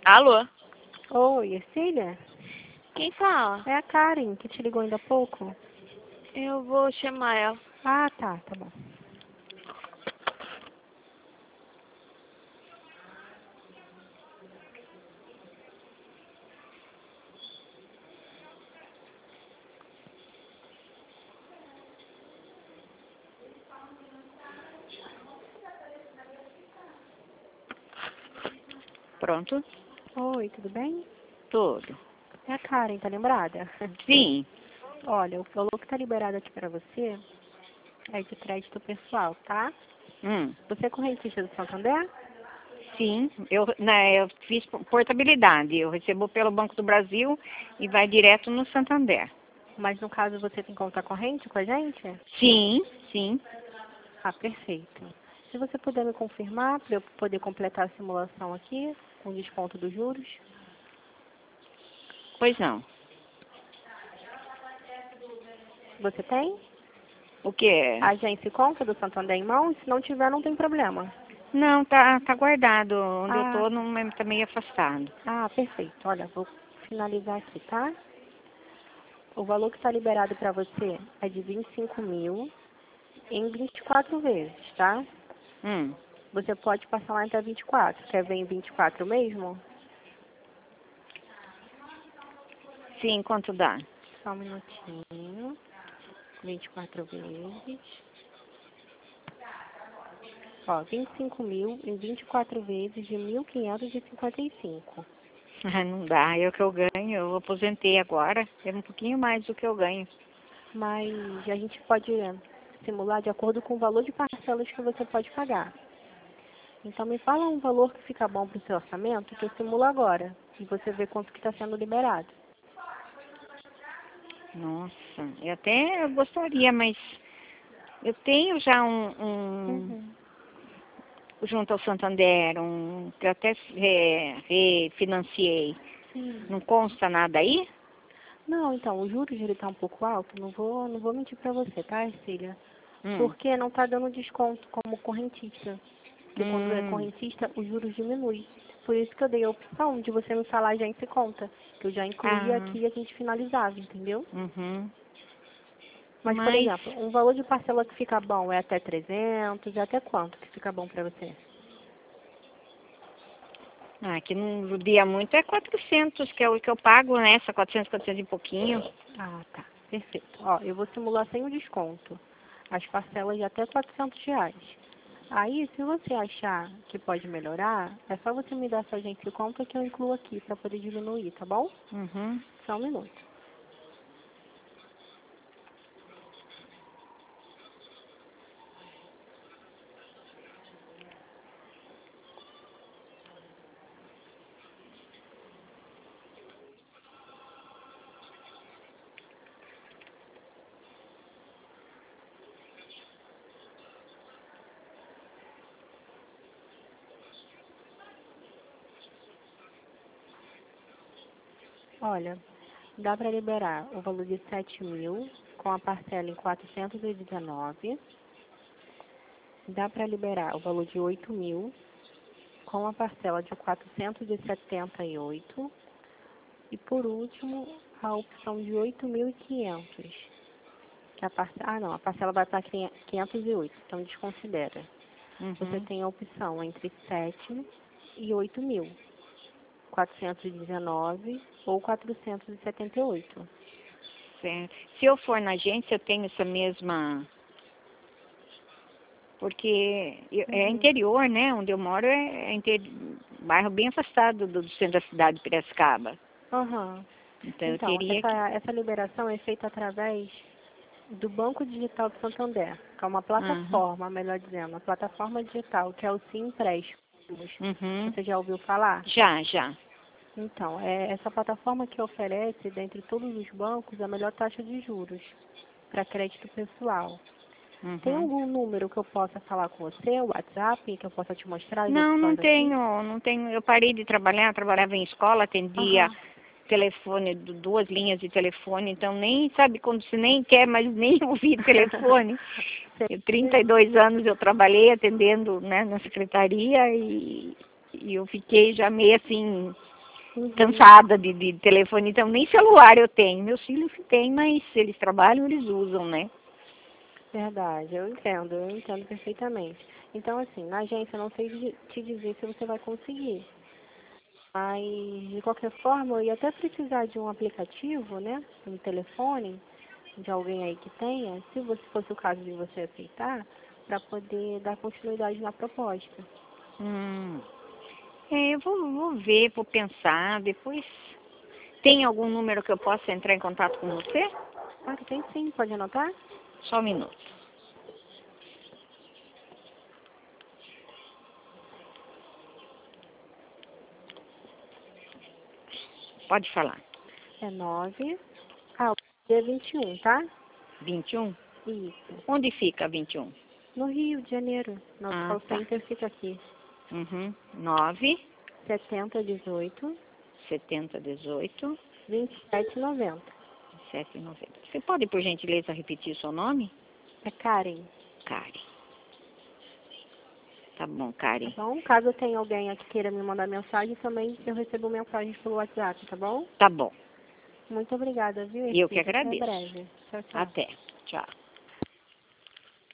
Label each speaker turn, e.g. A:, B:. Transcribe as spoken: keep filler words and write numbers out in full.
A: Alô?
B: Oi, Ercília?
A: Quem fala?
B: É a Karen, que te ligou ainda há pouco.
A: Eu vou chamar ela.
B: Ah, tá, tá bom.
A: Pronto?
B: Oi, tudo bem?
A: Tudo.
B: É a Karen, tá lembrada?
A: Sim.
B: Olha, o valor que tá liberado aqui pra você é de crédito pessoal, tá?
A: Hum.
B: Você é correntista do Santander?
A: Sim. Eu, né, eu fiz portabilidade. Eu recebo pelo Banco do Brasil e vai direto no Santander.
B: Mas no caso você tem conta corrente com a gente?
A: Sim, sim.
B: Ah, perfeito. Se você puder me confirmar, para eu poder completar a simulação aqui, com desconto dos juros.
A: Pois não.
B: Você tem?
A: O que?
B: A agência e conta do Santander em mãos? Se não tiver, não tem problema.
A: Não, tá, tá guardado. Onde eu
B: Ah,
A: tô não é- tá meio afastado.
B: ah, perfeito. Olha, vou finalizar aqui, tá? O valor que está liberado para você é de vinte e cinco mil em vinte e quatro vezes, tá?
A: Hum.
B: Você pode passar lá até vinte e quatro. Quer ver em vinte e quatro mesmo?
A: Sim, quanto dá?
B: Só um minutinho. vinte e quatro vezes. Ó, vinte e cinco mil em vinte e quatro vezes de mil quinhentos e cinquenta e cinco.
A: Ah, não dá, é o que eu ganho. Eu aposentei agora. É um pouquinho mais do que eu ganho.
B: Mas a gente pode simular de acordo com o valor de parcelas que você pode pagar. Então me fala um valor que fica bom para o seu orçamento, que eu simulo agora. E você vê quanto que está sendo liberado.
A: Nossa, eu até gostaria, mas eu tenho já um, um
B: Uhum.
A: junto ao Santander, um que eu até é, refinanciei.
B: Sim.
A: Não consta nada aí?
B: Não, então, o juros ele está um pouco alto, não vou, não vou mentir para você, tá, Ercília?
A: Hum.
B: Porque não está dando desconto como correntista. Porque quando é
A: Hum.
B: correntista, os juros diminuem. Por isso que eu dei a opção de você me falar já em se conta. Que eu já incluía
A: Ah.
B: aqui e a gente finalizava, entendeu?
A: Uhum.
B: Mas, por
A: Mas,
B: exemplo, um valor de parcela que fica bom é até trezentos, é até quanto que fica bom para você?
A: ah, que não judia muito é quatrocentos, que é o que eu pago nessa, quatrocentos, quatrocentos e pouquinho.
B: Ah, tá. Perfeito. Ó, eu vou simular sem o desconto. As parcelas de até quatrocentos reais. Aí, se você achar que pode melhorar, é só você me dar sua agência de conta que eu incluo aqui para poder diminuir, tá bom?
A: Uhum.
B: Só um minuto. Olha, dá para liberar o valor de sete mil com a parcela em quatrocentos e dezenove. Dá para liberar o valor de oito mil com a parcela de quatrocentos e setenta e oito. E por último, a opção de oito mil e quinhentos. Que a parce... Ah, não, a parcela vai para quinhentos e oito, então desconsidera. Você
A: Uhum.
B: tem a opção entre sete e oito mil, quatrocentos e dezenove ou quatrocentos e setenta e oito.
A: Certo. Se eu for na agência, eu tenho essa mesma. Porque eu- é
B: Uhum.
A: interior, né? Onde eu moro é, é inter... bairro bem afastado do, do centro da cidade de Piracicaba.
B: Aham.
A: Então eu
B: Então,
A: teria que.
B: essa, essa liberação é feita através do Banco Digital de Santander, que é uma
A: Uhum.
B: plataforma, melhor dizendo, uma plataforma digital, que é o Sim Empréstimos.
A: Uhum.
B: Você já ouviu falar?
A: Já, já.
B: Então, é essa plataforma que oferece, dentre todos os bancos, a melhor taxa de juros para crédito pessoal. Tem
A: Uhum.
B: algum número que eu possa falar com você, o WhatsApp, que eu possa te mostrar as
A: Não, não
B: opções aqui?
A: tenho, não tenho. Eu parei de trabalhar, trabalhava em escola, atendia
B: Aham.
A: telefone, du- duas linhas de telefone, então nem sabe quando você nem quer mais nem ouvir telefone. Eu, trinta e dois anos eu trabalhei atendendo, né, na secretaria e, e eu fiquei já meio assim,
B: Uhum.
A: cansada de, de telefone, então nem celular eu tenho. Meus filhos têm, mas eles trabalham, eles usam, né?
B: Verdade, eu entendo, eu entendo perfeitamente. Então, assim, na agência eu não sei di- te dizer se você vai conseguir. Mas, de qualquer forma, eu ia até precisar de um aplicativo, né, no telefone, de alguém aí que tenha, se você fosse o caso de você aceitar, para poder dar continuidade na proposta.
A: Hum. É, eu vou, vou ver, vou pensar, depois... Tem algum número que eu possa entrar em contato com você?
B: Claro, tem sim, pode anotar?
A: Só um minuto. Pode falar.
B: É nove, ah, o dia vinte e um, tá?
A: vinte e um?
B: Isso.
A: Onde fica vinte e um?
B: No Rio de Janeiro. Nosso
A: Ah,
B: call
A: tá.
B: center fica aqui.
A: Uhum. nove,
B: setenta dezoito,
A: setenta, dezoito,
B: vinte e sete noventa.
A: sete, noventa. Você pode, por gentileza, repetir o seu nome?
B: É Karen,
A: Karen. Tá bom,
B: tá
A: Karen.
B: bom? Caso tenha alguém aqui queira me mandar mensagem, também eu recebo mensagens pelo WhatsApp, tá bom?
A: Tá bom.
B: Muito obrigada, viu,
A: E eu que
B: Ercília? Até
A: agradeço.
B: breve. Tchau, tchau.
A: Até. Tchau.